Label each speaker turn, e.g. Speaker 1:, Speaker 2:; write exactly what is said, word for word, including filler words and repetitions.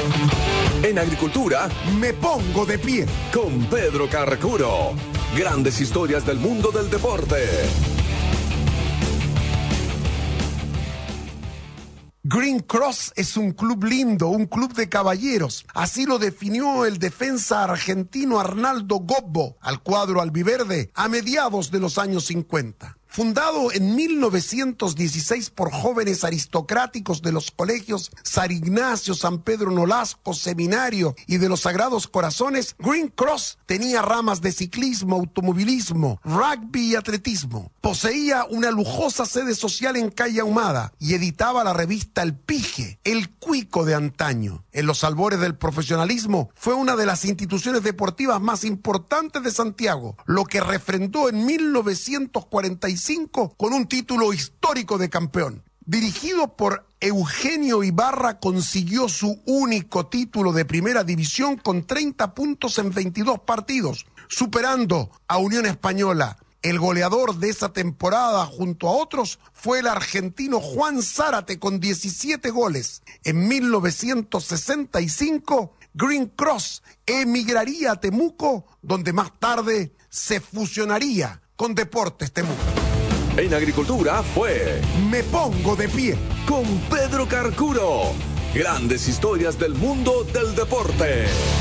Speaker 1: En agricultura,
Speaker 2: me pongo de pie
Speaker 1: con Pedro Carcuro. Grandes historias del mundo del deporte.
Speaker 2: Green Cross es un club lindo, un club de caballeros. Así lo definió el defensa argentino Arnaldo Gobbo al cuadro albiverde a mediados de los años cincuenta. Fundado en mil novecientos dieciséis por jóvenes aristocráticos de los colegios San Ignacio, San Pedro Nolasco, Seminario y de los Sagrados Corazones, Green Cross tenía ramas de ciclismo, automovilismo, rugby y atletismo. Poseía una lujosa sede social en Calle Ahumada y editaba la revista El Pige, el cuico de antaño. En los albores del profesionalismo, fue una de las instituciones deportivas más importantes de Santiago, lo que refrendó en mil novecientos cuarenta y cinco con un título histórico de campeón. Dirigido por Eugenio Ibarra, consiguió su único título de primera división con treinta puntos en veintidós partidos, superando a Unión Española. El goleador de esa temporada, junto a otros, fue el argentino Juan Zárate con diecisiete goles. En mil novecientos sesenta y cinco, Green Cross emigraría a Temuco, donde más tarde se fusionaría con Deportes Temuco.
Speaker 1: En agricultura fue
Speaker 2: Me pongo de pie
Speaker 1: con Pedro Carcuro. Grandes historias del mundo del deporte.